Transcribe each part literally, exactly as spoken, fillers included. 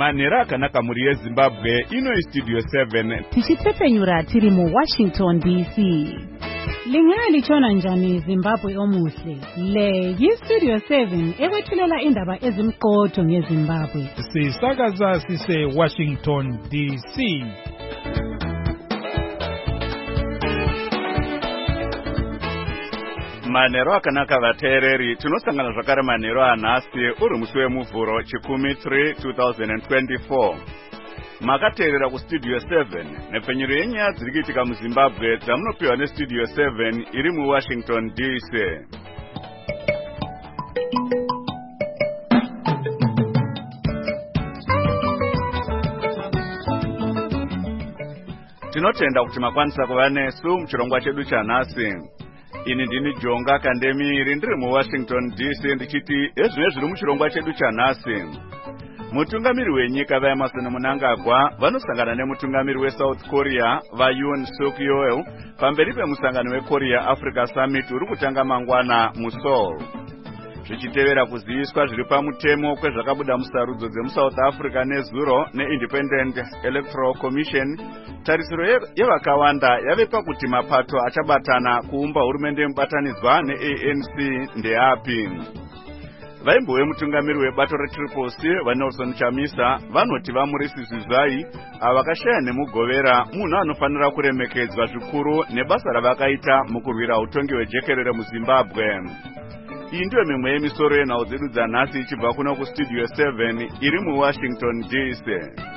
manhero akanaka muri yeZimbabwe. Ino iStudio seven tichitepenyura tiri muWashington D C. Lingalichona njani Zimbabwe omuhle? Le yiStudio seven ekwethulela indaba ezimqotho ngeZimbabwe. Sisakaza sise Washington D C. Manhero akanaka vateereri, tinosangana zvakare manhero anhasi uri musi wemuvhuro chikumi three twenty twenty-four. Makateerera kuStudio seven nepfenyuro yenyaya dziri kuitika muZimbabwe dzamunopiwa neStudio seven iri muWashington D C. Tinotenda kuti makwanisa kuva nesu muchirongwa chedu chanhasi. Ini ndini Jonga Kandemiri ndiri muWashington D C ndichiti ezvino zviri muchirongwa chedu chanhasi. Mutungamiri wenyika vaEmerson Mnangagwa vanosangana nemutungamiri weSouth Korea vaYoon Suk Yeol pamberi pemusangano weKorea Africa Summit uri kutanga mangwana muSeoul. Zvichitevera kuziviswa zviri pamutemo kwezvakabuda musarudzo dzemuSouth Africa nezuro neIndependent Electoral Commission, tarisiro yevakawanda yave pakuti mapato achabatana kuumba hurumende yemubatanidzwa neA N C ndeapi. Vaimbowe mutungamiri webato reTriple C vaNelson Chamisa vanoti vamurisisizai avakashaya nemugovera munhu anofanira kuremekedzwa zvikuru nebasa ravakaita mukurwira utongi hwejekerere muZimbabwe. Iyi ndiyo mimwe yemisoro yenhau dzedu dzanhasi ichibva kuno kuStudio seven iri muWashington D C.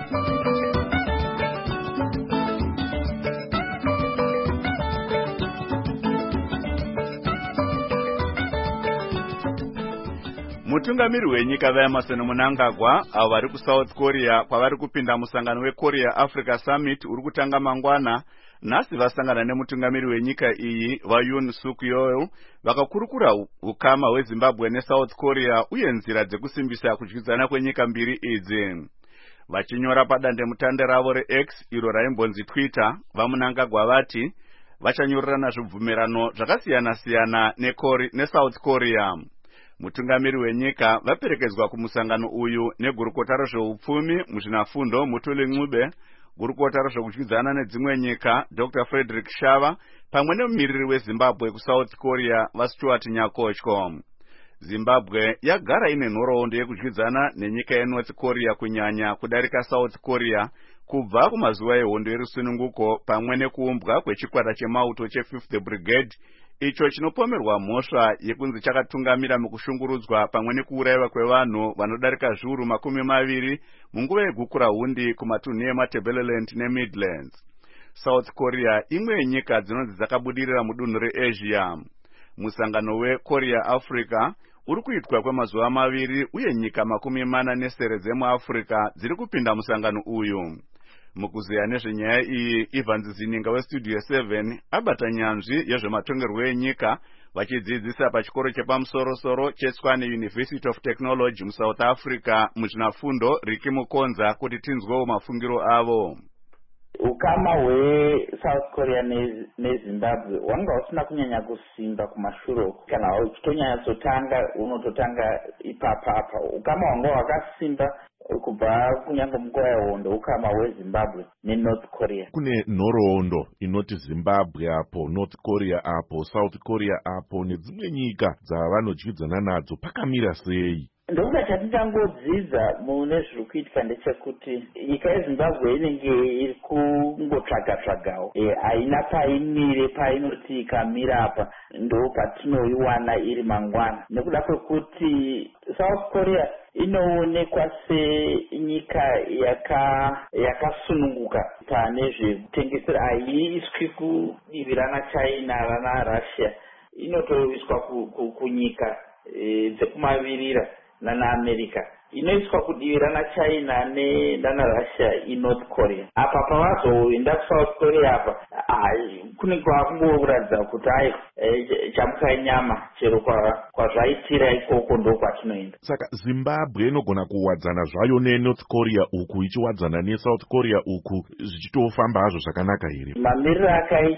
Mutungamiri wenyika vaEmerson Mnangagwa avo vari kuSouth Korea kwavari kupinda musangano weKorea Africa Summit uri kutanga mangwana, nhasi vasangana nemutungamiri wenyika iyi vaYoon Suk Yeol vakakurukura ukama hweZimbabwe neSouth Korea uye nzira dzekusimbisa kudyidzana kwenyika mbiri idzi. Vachinyora padandemutande ravo reX iro raimbonzi Twitter, vaMnangagwa vati vachanyorerana zvibvumirano zvakasiyana-siyana neSouth Korea. Mutungamiri wenyika vaperekedzwa kumusangano uyu negurukota rezveupfumi muzvinafundo Mutuli Ncube, gurukota rezvekudyidzana nedzimwe nyika Doctor Frederick Shava pamwe nemumiriri weZimbabwe kuSouth Korea vaStuart Nyakotyo. Zimbabwe yagara ine nhoroondo yekudyidzana nenyika yeNorth Korea kunyanya kudarika South Korea kubva kumazuva ehondo yerusununguko pamwe nekuumbwa kwechikwata chemauto cheFifth Brigade, icho chinopomerwa mhosva yekunzi chakatungamira mukushungurudzwa pamwe nekuurayiwa kwevanhu vanodarika zviuru makumi maviri munguva yegukura hundi kumatunhu eMatabeleland neMidlands. South Korea imwe yenyika dzinonzi dzakabudirira mudunhu reAsia. Musangano weKorea Africa uri kuitwa kwemazuva maviri uye nyika makumi mana nesere dzemuAfrica dziri kupinda musangano uyu. Mukuzeya nezvenyaya iyi, Ivan Zizininga weStudio seven abata nyanzvi yezvematongerwo enyika vachidzidzisa pachikoro chepamusoro-soro cheTshwane University of Technology muSouth Africa muzvinafundo Riki Mukonza kuti tinzwewo mafungiro avo. Ukama hweSouth Korea neZimbabwe wanga usina kunyanya kusimba kumashure, kana uchitonyanyotanga unototanga ipapapa. Ukama wanga wakasimba kubva kunyange munguva yehondo ukama hweZimbabwe neNorth Korea. Kune nhoroondo inoti Zimbabwe apo, North Korea apo, South Korea apo nedzimwe nyika dzavanodyidzana nadzo, pakamira sei? Ndokuda chatingangodzidza mune zviri kuitika ndechekuti nyika yeZimbabwe inenge iri kungotsvaga-tsvagawo, haina paimire painoti ikamira apa ndo patinoiwana iri mangwana, nekuda kwekuti South Korea inoonekwa senyika yakasununguka pane zvekutengesera, haiiswi kudivirana China naRussia, inotoiswa kunyika dzekumavirira nanaAmerica, inoiswa kudivirana China neNaRussia iNorth Korea. Apa pavazoenda kuSouth Korea apa kunenge kwakungoratidza kuti ai chamukai nyama chero kwazvaitira ikoko ndo kwatinoenda. Saka Zimbabwe inogona kuwadzana zvayo neNorth Korea uku ichiwadzana neSouth Korea uku zvichitofamba hazvo zvakanaka here? Mamiriro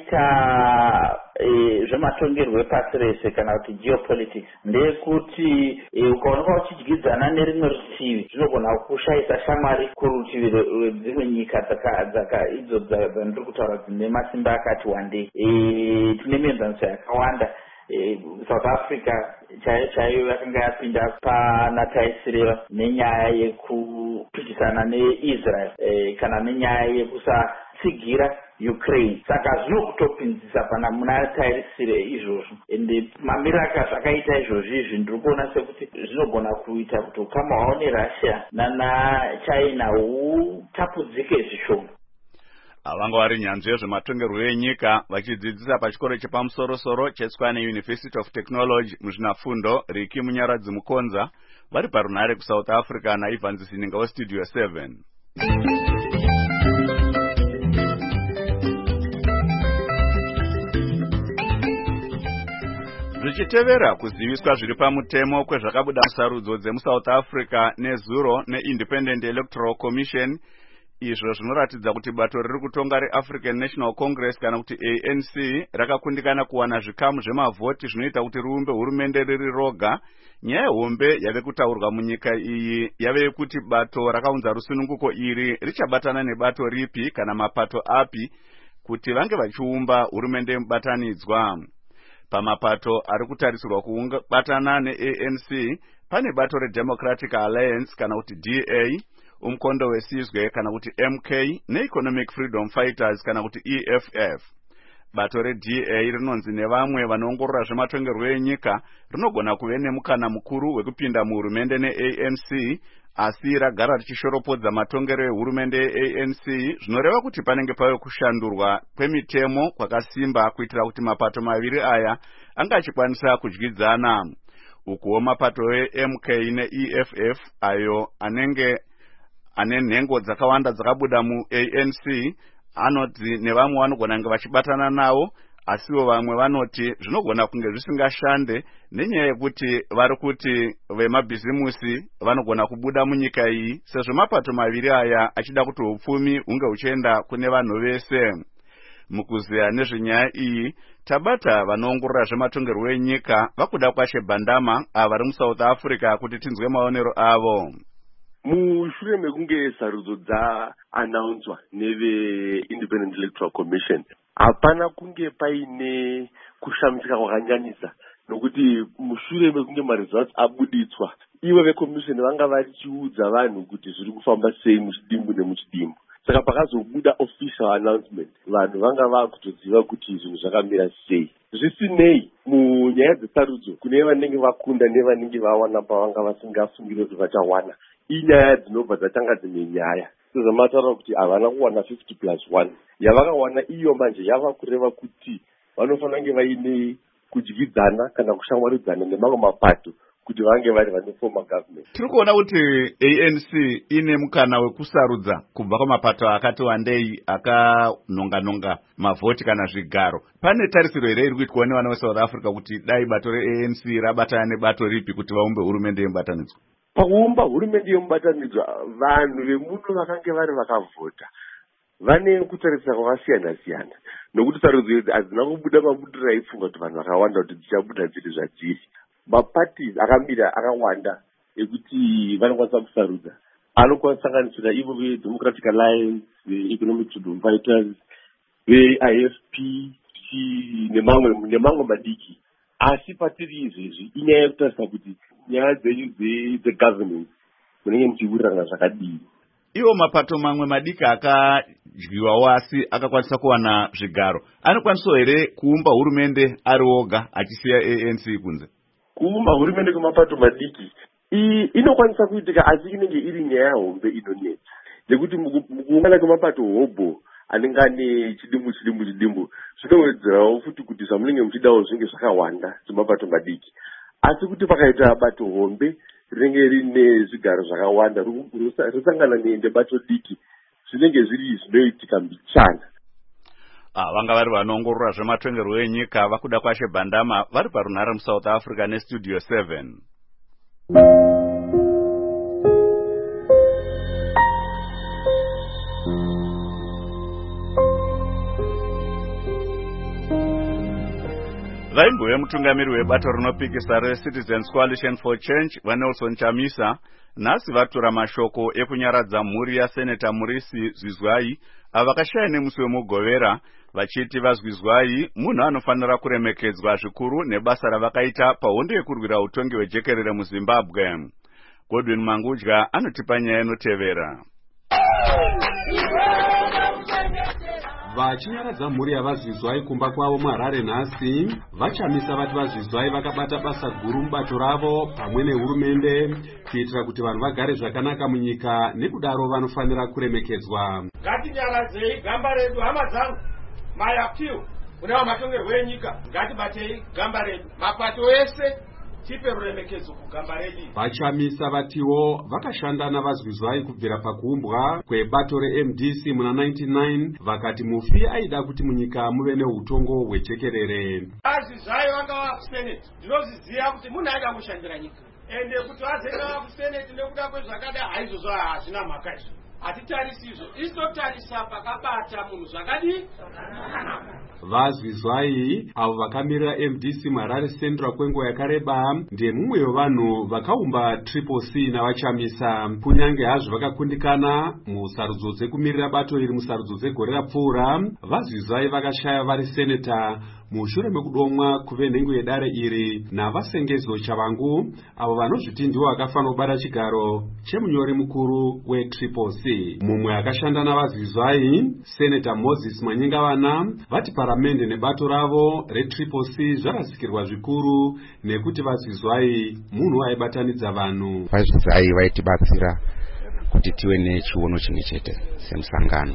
akaita zvematongerwo epasi rese kana kuti geopolitics ndeyekuti ukaonekwa uchidyidzana nerimwe rutivi zvinogona kushayisa shamwari kurutivi rwedzimwe nyika dzaka idzo dzandiri kutaura dzine masimba akati wandei. Tine mienzaniso yakawanda. South Africa chaiyo chaiyo yakanga yapinda panataisireva nenyaya yekupikisana neIsrael kana nenyaya yekusatsigira Ukraine. Saka zvinokutopinzisa pana muna tairisire izvozvo. Ende mamiriro akaita izvozvo izvi ndiri kuona sekuti zvinogona kuita kuti ukama hwavo neRussia nanaChina hutapudzike zvishoma. Vanga vari nyanzvi yezvematongerwo enyika vachidzidzisa pachikoro chepamusoro-soro cheTshwane University of Technology muzvinafundo Riki Munyaradzi Mukonza vari parunhare kuSouth Africa naIvan Zininga weStudio seven. Zvichitevera kuziviswa zviri pamutemo kwezvakabuda musarudzo dzemuSouth Africa nezuro neIndependent Electoral Commission, izvo zvinoratidza kuti bato riri kutonga reAfrican National Congress kana kuti A N C rakakundikana kuwana zvikamu zvemavhoti zvinoita kuti riumbe hurumende riri roga. Nyaya hombe yave kutaurwa munyika iyi yave yekuti bato rakaunza rusununguko iri richabatana nebato ripi kana mapato api kuti vange vachiumba hurumende mubatanidzwa. Pamapato ari kutarisirwa kubatana neA N C pane bato reDemocratic Alliance kana kuti D A, umkondo wesizwe kana kuti M K neEconomic Freedom Fighters kana kuti E F F. Bato reD A rinonzi nevamwe vanoongorora zvematongerwo enyika rinogona kuve nemukana mukuru wekupinda muhurumende neA N C, asi ragara richishoropodza matongero ehurumende yeA N C, zvinoreva kuti panenge pave kushandurwa kwemitemo kwakasimba kuitira kuti mapato maviri aya anga achikwanisa kudyidzana. Ukuwo mapato eM K neE F F ayo anenge ane nhengo dzakawanda dzakabuda muA N C anoti nevamwe vanogona kunge vachibatana nawo, asiwo vamwe vanoti zvinogona kunge zvisingashande nenyaya yekuti vari kuti vemabhizimusi vanogona kubuda munyika iyi sezvo mapato maviri aya achida kuti upfumi hunge huchienda kune vanhu vese. Mukuziya nezvenyaya iyi tabata vanoongorora zvematongerwo enyika vakuda kwashe Bandama vari muSouth Africa kuti tinzwe maonero avo. Mushure mekunge sarudzo dzaanaunswa neveIndependent Electoral Commission hapana kunge paine kushamisika kwakanyanyisa, nokuti mushure mekunge maresults abuditswa ivo veCommission vanga vachiudza vanhu kuti zviri kufamba sei muchidimbu nemuchidimbu. Saka pakazobuda official announcement vanhu vanga vakutoziva kuti zvinhu zvakamira sei. Zvisinei, munyaya dzesarudzo kune vanenge vakunda nevanenge vawana pavanga vasingafungire kuti vachawana, inyaya dzinobva dzatanga dzimwe nyaya sezvamataura kuti havana kuwana fifty plus one. Yavakawana iyo manje yava kureva kuti vanofanira kunge vaine kudyidzana kana kushamwaridzana nemamwe mapato kuti vange vari vane former government. Tiri kuona kuti A N C ine mukana wekusarudza kubva kwamapato akati wandei akanonga-nonga mavhoti kana zvigaro. Pane tarisiro here iri kuitwa nevana veSouth Africa kuti dai bato reA N C rabatana nebato ripi kuti vaumbe hurumende yemubatanidzwa? Pakuumba hurumende yemubatanidzwa vanhu vemuno vakange vari vakavhota vane kutarisira kwakasiyana-siyana, nokuti sarudzo idzi hadzina kubuda mabudiro aifungwa kuti vanhu vakawanda kuti dzichabuda dziri zvadziri. Maparties akamira akawanda ekuti vanokwanisa kusarudza anosanganisira ivo veDemocratic Alliance, veEconomic Freedom Fighters, veI F P nemamwe nemamwe madiki. Asi patiri izvezvi inyaya yekutarisa kuti nyaya dzenyu dzegovernance munenge muchiwirirana zvakadii. Iwo mapato mamwe madiki akadyiwawo asi akakwanisa kuwana zvigaro, anokwanisa here kuumba hurumende ari oga achisiya A N C kunze? Kuumba hurumende kwemapato madiki inokwanisa kuitika, asi inenge iri nyaya hombe inonetsa, nekuti mukuungana kwemapato hobho anenge ane chidimbu chidimbu chidimbu zvinowedzerawo futi kuti zvamunenge muchidawo zvinge zvakawanda zvemapato madiki. Asi kuti pakaita bato hombe rinenge rine zvigaro zvakawanda rosangana nebato diki zvinenge zviri zvinoitika mbichana. Ah, vanga vari vanoongorora zvematongerwo enyika vakuda kwashe Bandama vari parunhare muSouth Africa neStudio seven. Vaimbuye mutungamiri webato rinopikisa reCitizens Coalition for Change vaNelson Chamisa nhasi vatora mashoko ekunyaradza mhuri yaSeneta Murisi Zwizwai avakashaya nemusi wemugovera vachiti vaZwizwai munhu anofanira kuremekedzwa zvikuru nebasa ravakaita pahondo yekurwira utongi hwejekerere muZimbabwe. Godwin Mangudya anotipa nyaya inotevera. Vachinyaradza mhuri yavaZvizwai kumba kwavo muHarare nhasi, vaChamisa vati vaZvizwai vakabata basa guru mubato ravo pamwe nehurumende kuitira kuti vanhu vagare zvakanaka munyika, nekudaro vanofanira kuremekedzwa. Ngatinyaradzei gamba redu, hama dzangu, mayapiwo kune vamatongerwo enyika, ngatibatei gamba redu, mapato ese tipe ruremekedzo kugamba redu. VaChamisa vatiwo vakashanda navaZvizwai kubvira pakuumbwa kwebato reM D C muna nineteen ninety-nine, vakati mufi aida kuti munyika muve neutongo hwejekerere. VaZvizwai vanga kuSenate, ndinozviziva kuti munhu aida kushandira nyika, ende kuti vazoenda kuSenate nekuda kwezvakada haizvozvo hazvina mhaka izvo. Hatitarisi izvo, izotarisa pakabata munhu zvakadi. VaZvizwai avo vakamirira M D C muHarare Central kwenguva yakareba ndemumwe wevanhu vakaumba Triple C navaChamisa. Kunyange hazvo vakakundikana musarudzo dzekumirira bato iri musarudzo dzegore rapfuura, vaZvizwai vakashaya vari seneta mushure mekudomwa kuve nhengo yedare iri navaSengezo Chavangu, avo vanozviti ndivo vakafanira kubata chigaro chemunyori mukuru weTriple C. Mumwe akashanda navaZvizwai, Seneta Moses Manyingavana, vati paramende nebato ravo reTriple C zvarasikirwa zvikuru nekuti vaZvizwai munhu aibatanidza vanhu. VaZvizwai vaitibatsira kuti tive nechiono chimwe chete semusangano,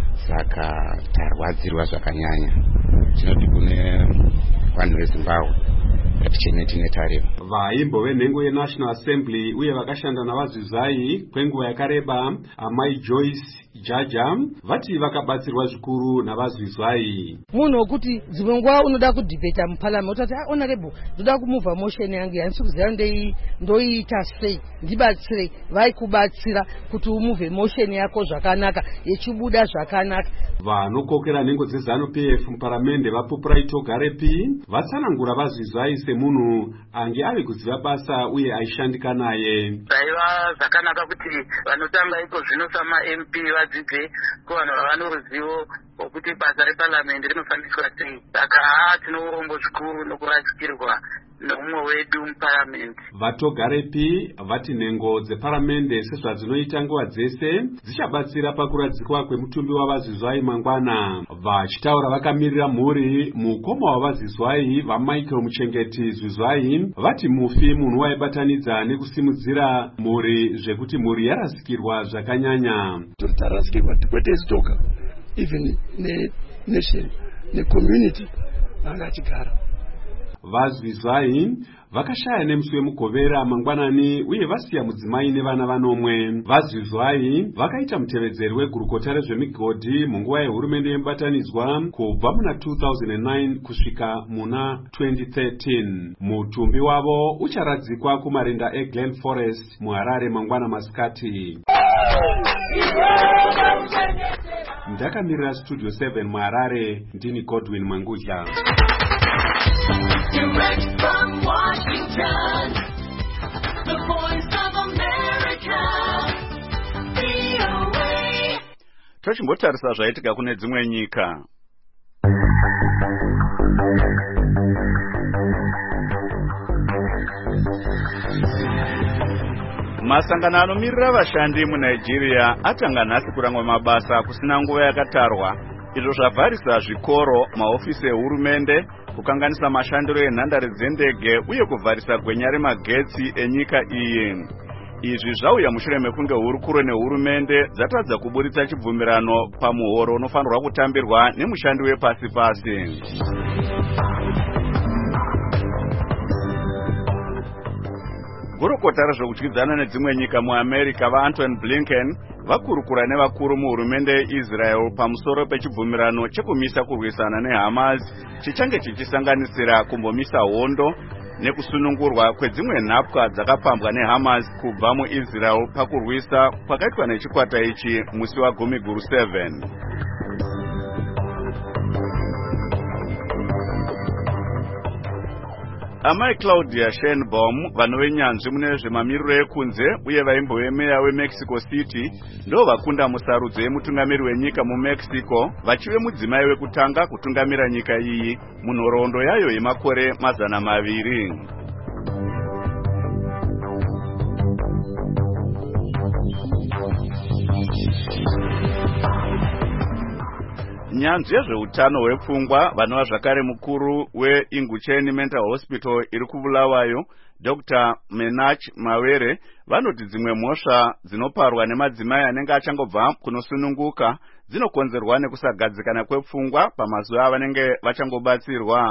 saka tarwadzirwa zvakanyanya. Tinoti kune vanhu veZimbabwe ngatichene tine tariro. Vaimbo venhengo yeNational Assembly uye vakashanda navaZvizwai kwenguva yakareba, Amai Joyce Jaja, vati vakabatsirwa zvikuru navaZvizwai. Munhu wokuti dzimwe nguva unoda kudhibheta muparliament utati ah honorable ndoda kumuvha motion yangu handisi kuziva ndei ndoiita sei, ndibatsire. Vaikubatsira kuti umuvhe motion yako zvakanaka yechibuda zvakanaka. Vanokokera nhengo dzeZanu P F muparamende vaPupuraito Garepi vatsanangura vaZvizwai semunhu ange ave kuziva basa uye aishandika naye. Zvaiva zvakanaka kuti vanotanga iko zvino sama-M P vadzidze kuvanhu vavano ruzivo wokuti basa reparliament rinofambiswa sei. Saka haa tinourombo zvikuru nokurasikirwa nomumwe wedu muparliament. VaTogarepi vati nhengo dzeparamende sezvadzinoita nguva dzese dzichabatsira pakuradzikwa kwemutumbi wavaZvizwai mangwana. Vachitaura vakamirira mhuri, mukoma wavaZvizwai vaMichael Muchengeti Zwizwai vati mufi munhu waibatanidza nekusimudzira mhuri zvekuti mhuri yarasikirwa zvakanyanya. Tarasikirwa kwete stoka, even ne-nation, ne-community vakachigara. VaZvizwai vakashaya nemusi wemugovera mangwanani uye vasiya mudzimai nevana vanomwe. VaZvizwai vakaita mutevedzeri wegurukota rezvemigodhi munguva yehurumende yemubatanidzwa kubva muna two thousand nine kusvika muna twenty thirteen. Mutumbi wavo ucharadzikwa kumarinda eGlen Forest muHarare mangwana masikati. Ndakamirira Studio seven muHarare, ndini Godwin Mangudya. Direct from Washington, the voice of America, V O A. Tochimbotarisa zvaitika kune dzimwe nyika. Masangano anomirira vashandi muNigeria atanga nhasi kurangwa mabasa kusina nguva yakatarwa. Izvo zvavharisa zvikoro, maofisi ehurumende, kukanganisa mashandiro enhandare dzendege uye kuvharisa gwenya remagetsi enyika iyi. Izvi zvauya mushure mekunge hurukuro nehurumende dzatadza kuburitsa chibvumirano pamuhoro unofanirwa kutambirwa nemushandi wepasi pasi. Gurukota rezvekudyidzana nedzimwe nyika muAmerica vaAntony Blinken vakurukura nevakuru muhurumende yeIsrael pamusoro pechibvumirano chekumisa kurwisana neHamas chichange chichisanganisira kumbomisa hondo nekusunungurwa kwedzimwe nhapwa dzakapambwa neHamas kubva muIsrael pakurwisa kwakaitwa nechikwata ichi musi wagumi guru seven. amai Claudia Sheinbaum vanove nyanzvi mune zvemamiriro ekunze uye vaimbove meya weMexico City ndo vakunda musarudzo yemutungamiri wenyika muMexico vachive mudzimai wekutanga kutungamira nyika iyi munhoroondo yayo yemakore mazana maviri. Nyanzvi yezveutano hwepfungwa vanova zvakare mukuru weIngucheni Mental Hospital iri kuBulawayo Doctor Menach Mawere vanoti dzimwe mhosva dzinoparwa nemadzimai anenge achangobva kunosununguka dzinokonzerwa nekusagadzikana kwepfungwa pamazuva avanenge vachangobatsirwa.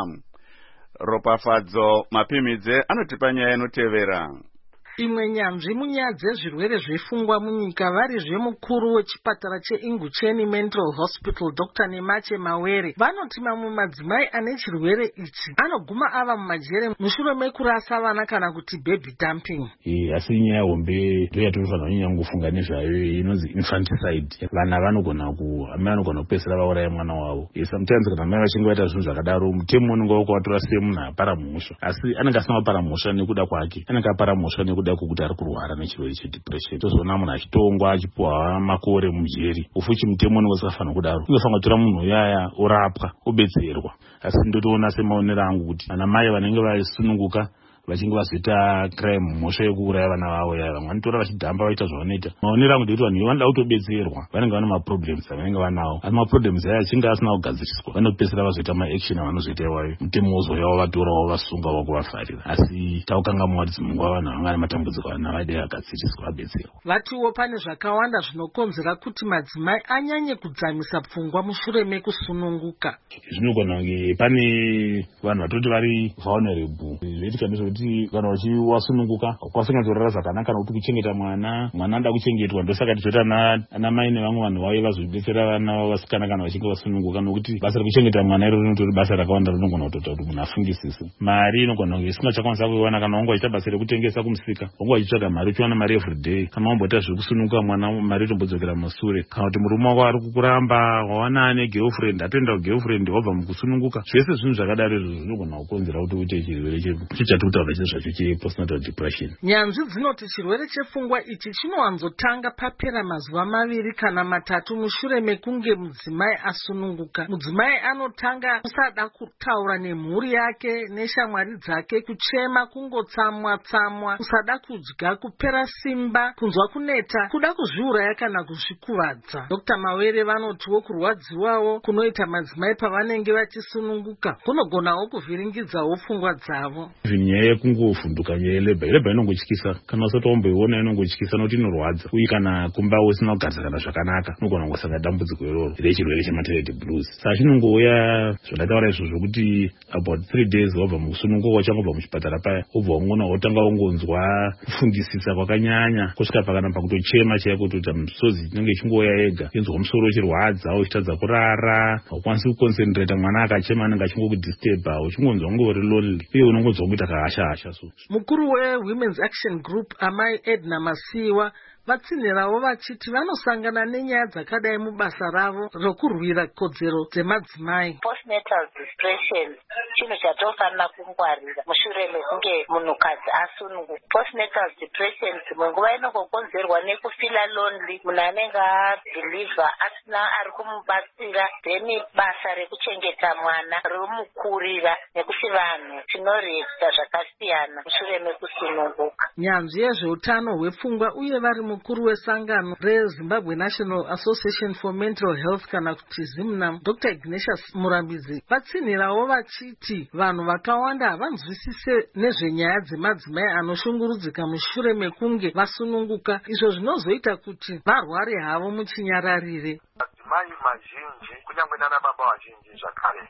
Ropafadzo Mapimidze anotipa nyaya inotevera. Imwe nyanzvi munyaya dzezvirwere zvepfungwa munyika varizve mukuru wechipatara cheIngucheni Mental Hospital Doctor Nemache Mawere vanoti mamwe madzimai ane chirwere ichi anoguma ava mumajere mushure mekurasa vana kana kuti baby dumping. Eh asi nyaya hombe ndoyatinofanira kunyanya kufunga nezvayo inonzi infanticide. Vana vanogona ku amai vanogona kupesera vauraya mwana wavo. Sometimes kana mai vachinge vaita zvinhu zvakadaro mutemo unenge wakatora semunhu apara mhosva asi anenge asina kupara mhosva nekuda kwake anenge apara mhosva nekuda kuti ari kurwara nechirwere chedepression. Tozoona munhu achitongwa achipuwa makore mujeri ufuchi mutemo unenge usafanira kudaro. Unofanira kutora munhu uyaya orapwa obetserwa. Asi ndotoona semaonero angu kuti ana mai vanenge vasununguka vachinge vazoita crime mhosva yekuuraya vana vavo yaya vamwe vanotora vachidhamba vaita zvavanoita. Maonero angu ndekuti vanhu vanoda kutobetserwa vanenge vane maproblems avanenge vanawo asi maproblems aya achinge asina kugadziriswa vanopedzisira vazoita maaction avanozoita iwayo mutemo wozouyawo vatorawo vasunga vakuvafarira. Asi taukangamwa kuti munguva vanhu vanga vane matambudziko ana vaide agadziriswa abetserwa. Vatiwo pane zvakawanda zvinokonzera kuti madzimai anyanye kudzamisa pfungwa mushure mekusununguka. Zvinogona kunge pane vanhu vatoti vari vulnerable zvoitika ndezvekuti kana wasununguka kwasingatorara zvakanaka nokuti kuchengeta mwana mwana anoda kuchengetwa ndosaka tizoita ana mai nevamwe vanhu vauye vazodetsera vana vavo vasikana kana vachinge vasununguka nokuti basa rekuchengeta mwana iro rinotori basa rakawanda rinogona kutoita kuti munhu afungisise. Mari inogona kunge isingachakwanisa kuiwana kana wanga wachiita basa rekutengesa kumusika wanga wachitsvaga mari uchiwana mari everyday kana wamboita zvekusununguka mwana mari itombodzokera musure kana kuti murume wako ari kukuramba wawana ane girlfriend atoenda kugirlfriend wabva mukusununguka zvese zvinhu zvakadaro izvo zvinogona kukonzera kuti uite chirwere chechatikuta zvacho chepostnatal depression. Nyanzvi dzinoti chirwere chepfungwa ichi chinowanzotanga papera mazuva maviri kana matatu mushure mekunge mudzimai asununguka. Mudzimai anotanga kusada kutaura nemhuri yake neshamwari dzake, kuchema, kungotsamwa tsamwa, kusada kudya, kupera simba, kunzwa kuneta, kuda kuzviuraya kana kuzvikuvadza. Doctor Mawere vanotiwo kurwadziwawo kunoita madzimai pavanenge vachisununguka kunogonawo kuvhiringidzawo pfungwa dzavo. Nyaya kungofundukanya yeleba yeleba inongotyisa kana usati wamboiona inongotyisa nokuti inorwadza uye kana kumba usina kugadzikana zvakanaka unogona kungosanga dambudziko iroro rechirwere chematernity blues. Saka chinongouya zvandataura izvozvo kuti about three days wabva mukusununguka wachangobva muchipatara paya wobva wangona wotanga wangonzwa kufungisisa kwakanyanya kusvika pakana pakutochema chaiko kutoita misodzi inenge ichingouya yega inzwa musoro uchirwadza uchitadza kurara haukwanisi kuconcentrata mwana akachema anenge achingokudisturba uchingonzwa ngori lonely uye unongonzwa kuita kahasha-hasha. Mukuru weWomen's Action Group amai Edna Masiwa vatsinhirawo vachiti vanosangana nenyaya dzakadai mubasa ravo rokurwira kodzero dzemadzimai. Postnatal depression chinhu chatofanira kungwarira mushure mekunge munhukadzi asununguka. Postnatal depression dzimwe nguva inongokonzerwa nekufila lonely, munhu anenge adhilivha asina ari kumubatsira, then basa rekuchengeta mwana romukurira nekuti vanhu tinoreeta zvakasiyana mushure mekusununguka. Nyanzvi yezveutano hwepfungwa uye vari mukuru wesangano reZimbabwe National Association for Mental Health kana kuti ZIMNAM Doctor Ignatius Murambidzi vatsinhirawo vachiti vanhu vakawanda havanzwisise nezvenyaya dzemadzimai anoshungurudzika mushure mekunge vasununguka, izvo zvinozoita kuti varware havo muchinyararire. Madzimai mazhinji kunyange nana baba vazhinji zvakare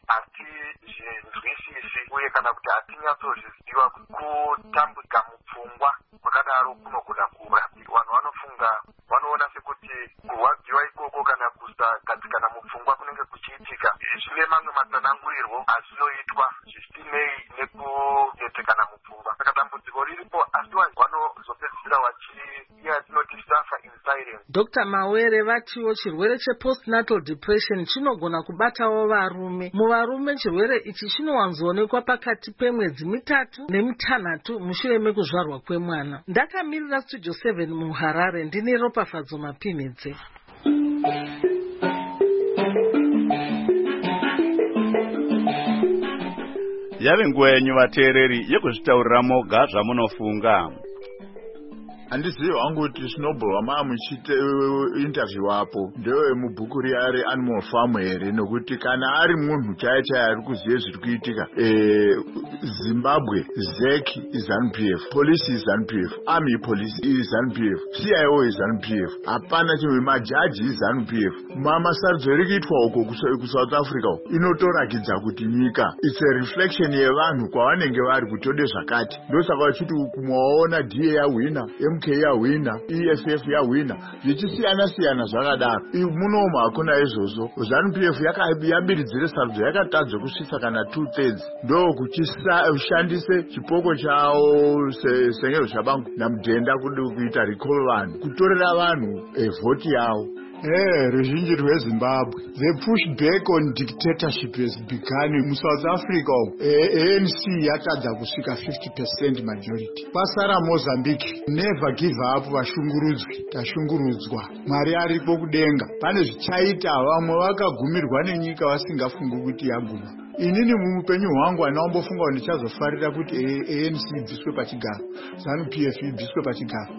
hatizvinzwisisi uye kana kuti hatinyatsozviziva kutambudzika mupfungwa kwakadaro kunogona kurapiwa. Vanhu vanofunga vanoona sekuti kurwadziwa ikoko kana kusagadzikana mupfungwa kunenge kuchiitika zvine mamwe matsanangurirwo azvinoitwa zvisinei nekunetekana mupfungwa. Saka dambudziko riripo asi vanhu vanozopedzisira vachiiya tinoti suffer in silence Dr Mawere vatiwo chirwere chepostnatal depression chinogona kubatawo varume. Muvarume chirwere ichi chinowanzoonekwa pakati pemwedzi mitatu nemitanhatu mushure mekuzvarwa kwemwana. Ndakamirira Studio seven muHarare ndine Ropafadzo Mapinedze. Yave nguva yenyu vateereri yekuzvitaurira moga zvamunofunga. Handizivi hangu kuti Snowball wama muchite interview apo ndewe mubhuku riya reAnimal Farm here, nokuti kana ari munhu chaiye chaiye ari kuziva zviri kuitika. Zimbabwe ZEC is ZANU P F, police is ZANU P F, army police is ZANU P F, C I O is ZANU P F, hapana chimwe, majaji is ZANU P F. Masarudzo iri kuitwa uko kuSouth Africa inotorakidza kuti nyika it's a reflection yevanhu kwavanenge vari kutode zvakati. Ndosaka vachiti kumwaona D A yawina, M K yawina, E F F yawina, zvichisiyana siyana zvakadaro. Munomu hakuna izvozvo. ZANU P F yabiridzire sarudzo yakatadza kusvitsa kana two thirds. Ndo kuchishandise chipoko chawo Sengero Shabangu namudhenda kuita recall vanhu, kutorera vanhu vhoti yavo. Eh, ruzhinji rweZimbabwe, the pushback on dictatorship has begun in South Africa. A N C yatadza kusvika fifty percent majority. Pasara Mozambique, never give up, vashungurudzwi, tashungurudzwa. Mwari aripo kudenga. Pane zvichaita vamwe vakagumirwa nenyika vasingafungi kuti yaguma. Inini muupenyu hwangu andambofunga kuti ndichazofarira kuti A N C ibviswe pachigaro, ZANU P F ibviswe pachigaro,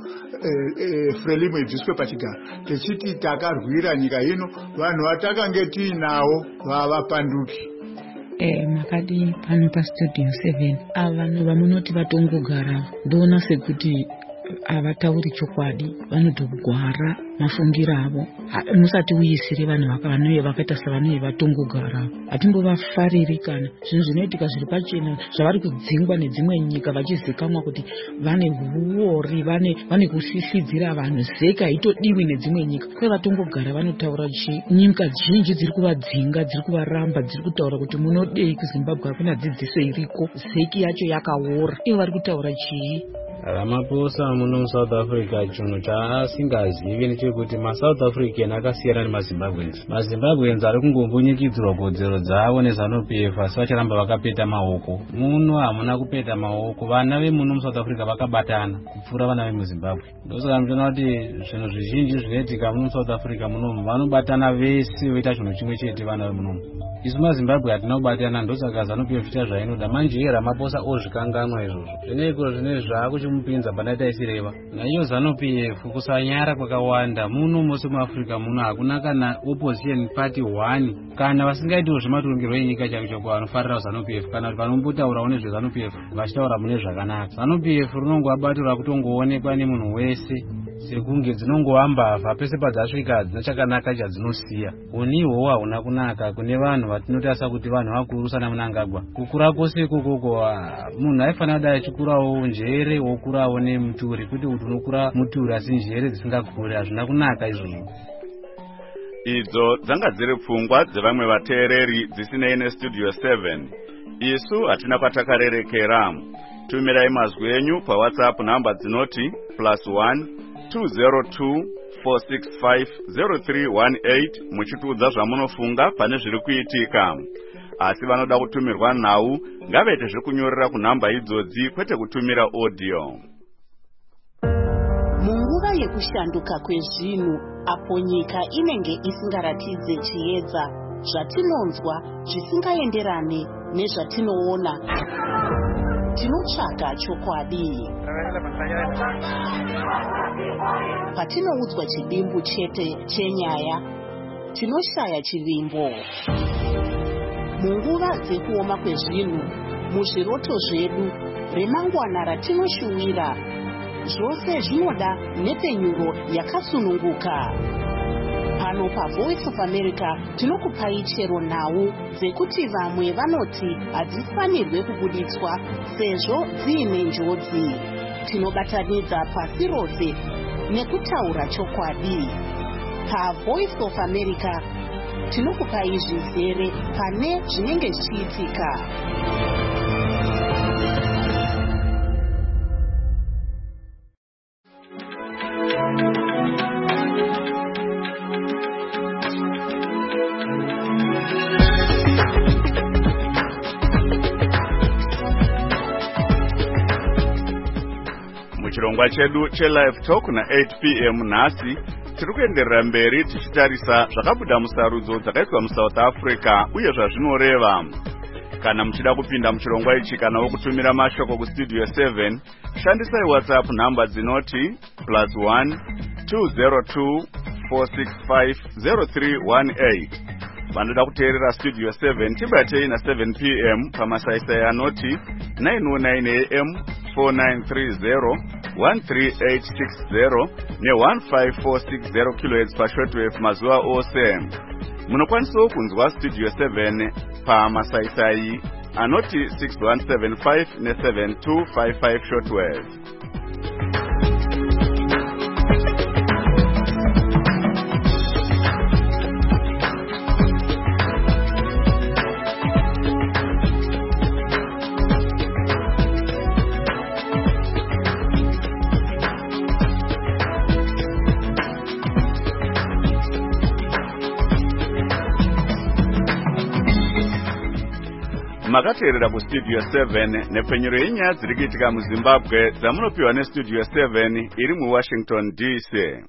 Frelimo ibviswe pachigaro. Techiti takarwira nyika ino, vanhu vatakange tiinawo vavapanduki. Eh, makadi pano pa Studio seven avanhu vamunoti vatongogara ndoona sekuti avatauri chokwadi, vanotogwara mafungiro avo. Musati uyisire vanhu vakanoye vakaita savanoye vatongogara, hatimbovafariri kana zvinhu zvinoitika zviri pachena zvavari kudzingwa nedzimwe nyika vachizikamwa kuti vane huori, vane vane kusisidzira vanhu. ZEC haitodiwi nedzimwe nyika, kwe vatongogara vanotaura chi. Nyika zhinji dziri kuvadzinga, dziri kuvaramba, dziri kutaura kuti munodei kuZimbabwe, hakuna dzidziso iriko, ZEC yacho yakaora. Ivo vari kutaura chii? Ramaphosa muno South Africa chinhu chaasingazivi ndechekuti maSouth African akasiyana nemaZimbabweans. MaZimbabweans ari kungombunyikidzirwa kodzero dzavo neZANU P F asi vacharamba vakapeta maoko. Muno hamuna kupeta maoko, vana vemuno muSouth Africa vakabatana kupfuura vana vemuZimbabwe. Ndosaka ndinoona kuti zvinhu zvizhinji zvinoitika muno South Africa munomu vanobatana vese voita chinhu chimwe chete vana vemunomu. Isu maZimbabwe hatina kubatana, ndosaka ZANU P F ita zvainoda. Manje Ramaphosa ozvikanganwa izvozvo. Zvineko zvine zvaakuchimupinza pana taisireva. Naiyo ZANU P F kusanyara kwakawanda muno mose muAfrica muno hakuna kana opposition party one kana vasingaitiwo zvematongerwo enyika chaicho choko vanofarira ZANU P F kana vanombotaurawo nezveZANU P F vachitaura mune zvakanaka. ZANU P F rinongoabatirwa kutongoonekwa nemunhu wese sekunge dzinongoambavha pese padzasvika dzina chakanaka chadzinosiya. Uniwo hauna kunaka kune vanhu vatinotasa kuti vanhu vakuru sana Mnangagwa. Kukura kwose kokoko munhu aifanira kudai achikurawo njere wokurawo nemuturi, kuti kuti unokura muturi asi njere dzisingakuri, hazvina kunaka izvozvo. Idzo dzanga dziri pfungwa dzevamwe vateereri dzisinei neStudio seven. Isu hatina kwatakarerekera. Tumirai mazwi enyu paWhatsApp namba dzinoti plus one two zero two four six five zero three one eight muchitiudza zvamunofunga pane zviri kuitika. Asi vanoda kutumirwa nhau ngavaite zvekunyorera kunhamba idzodzi kwete kutumira audio. Munguva yekushanduka kwezvinhu apo nyika inenge isingaratidze chiedza, zvatinonzwa zvisingaenderane nezvatinoona, tinotsvaga chokwadi. Patinoudzwa chidimbu chete chenyaya, tinoshaya chivimbo. Munguva dzekuoma kwezvinhu, muzviroto zvedu, remangwana ratinoshuwira, zvose zvinoda nepenyuro yakasununguka. Pano paVoice of America tinokupai chero nhau dzekuti vamwe vanoti hadzifanirwe kubuditswa sezvo dziine njodzi. Tinobatanidza pasi rose nekutaura chokwadi. PaVoice of America tinokupai zvizere pane zvinenge zvichiitika. muchirongwa chedu chelive talk na eight p m nhasi tiri kuenderera mberi tichitarisa zvakabuda musarudzo dzakaitwa muSouth Africa uye zvazvinoreva. Kana muchida kupinda muchirongwa ichi kana wokutumira mashoko kustudio seven, shandisai WhatsApp namba dzinoti plus one two zero two four six five zero three one eight. Vanoda kuteerera studio seven tibatei na seven p m pamasaisai anoti nine oh nine a m four nine three zero one three eight six zero ne one five four six zero kilohertz pashortwave mazuva ose. Munokwanisawo kunzwa studio seven pamasaisai anoti six one seven five ne seven two five five shortwave. Makateerera ku studio seven nepfenyuro yenyaya dziri kuitika muZimbabwe dzamunopiwa nestudio seven iri muWashington D C.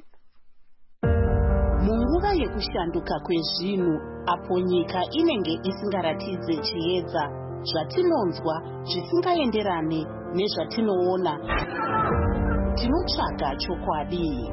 Munguva yekushanduka kwezvinhu apo nyika inenge isingaratidze chiedza, zvatinonzwa zvisingaenderane nezvatinoona, tinotsvaga chokwadi.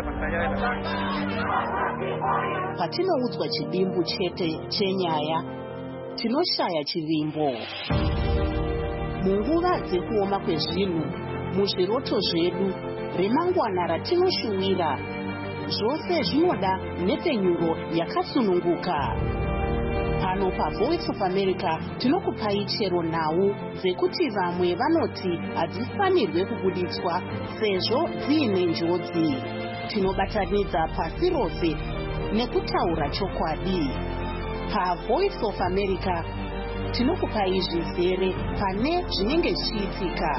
Patinoudzwa chidimbu chete chenyaya, tinoshaya chivimbo. Munguva dzekuoma kwezvinhu, muzviroto zvedu, remangwana ratinoshuwira, zvose zvinoda nepenyuro yakasununguka. Pano paVoice of America tinokupai chero nhau dzekuti vamwe vanoti hadzifanirwe kubuditswa sezvo dziine njodzi. Tinobatanidza pasi rose nekutaura chokwadi. PaVoice of America tinokupai zvizere pane zvinenge zvichiitika.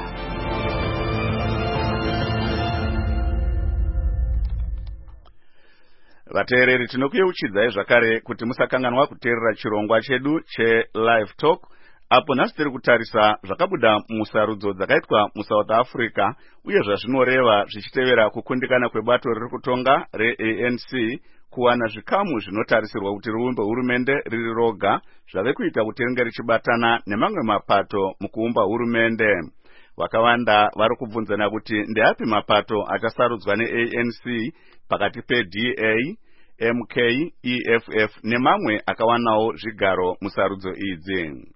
Vateereri, tinokuyeuchidzai zvakare kuti musakanganwa kuteerera chirongwa chedu chelive talk apo nhasi tiri kutarisa zvakabuda musarudzo dzakaitwa muSouth Africa uye zvazvinoreva zvichitevera kukundikana kwebato riri kutonga reA N C kuwana zvikamu zvinotarisirwa kuti riumbe hurumende riri roga zvave kuita kuti ringe richibatana nemamwe mapato mukuumba hurumende. Vakawanda vari kubvunzana kuti ndeapi mapato achasarudzwa neA N C pakati peD A, M K, E F F nemamwe akawanawo zvigaro musarudzo idzi.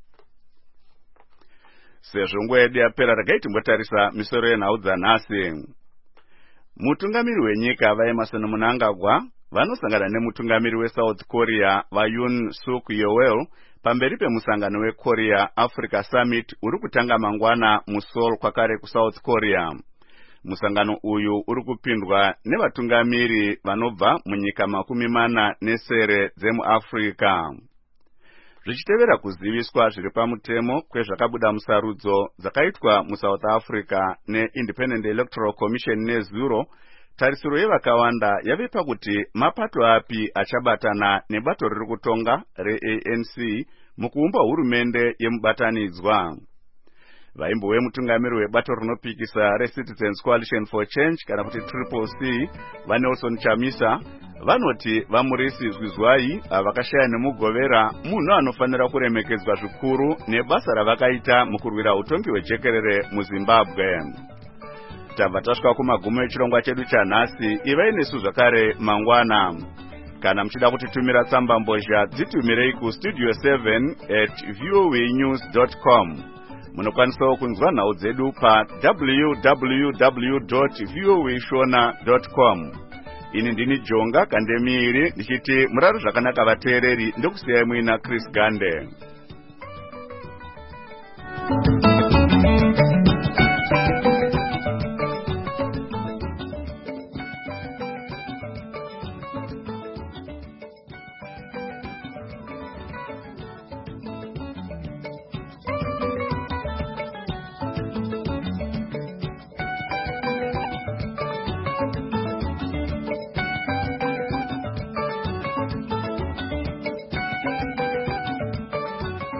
Sezvo nguva yedu yapera, regai timbotarisa misoro yenhau dzanhasi. Mutungamiri wenyika vaEmmerson Mnangagwa vanosangana nemutungamiri weSouth Korea vaYoon Suk Yeol pamberi pemusangano weKorea Africa Summit uri kutanga mangwana muSeoul kwakare kuSouth Korea. Musangano uyu uri kupindwa nevatungamiri vanobva munyika makumi mana nesere dzemuAfrica. Zvichitevera kuziviswa zviri pamutemo kwezvakabuda musarudzo dzakaitwa muSouth Africa neIndependent Electoral Commission nezuro, tarisiro yevakawanda yave pakuti mapato api achabatana nebato riri kutonga reA N C mukuumba hurumende yemubatanidzwa. Vaimbo wemutungamiri webato rinopikisa reCitizens Coalition for Change kana kuti Triple C vaNelson Chamisa vanoti vamurisi Zwizwai vakashaya nemugovera munhu anofanira kuremekedzwa zvikuru nebasa ravakaita mukurwira utongi hwejekerere muZimbabwe. Tabva tasvika kumagumo echirongwa chedu chanhasi. Ivai nesu zvakare mangwana. Kana muchida kutitumira tsamba mbozha dzitumirei ku studio seven at voa news dot com. Munokwanisawo kunzwa nhau dzedu pa w w w dot voa shona dot com. Ini ndini Jonga Kandemiri ndichiti murari zvakanaka vateereri, ndokusiyai muina Chris Gande.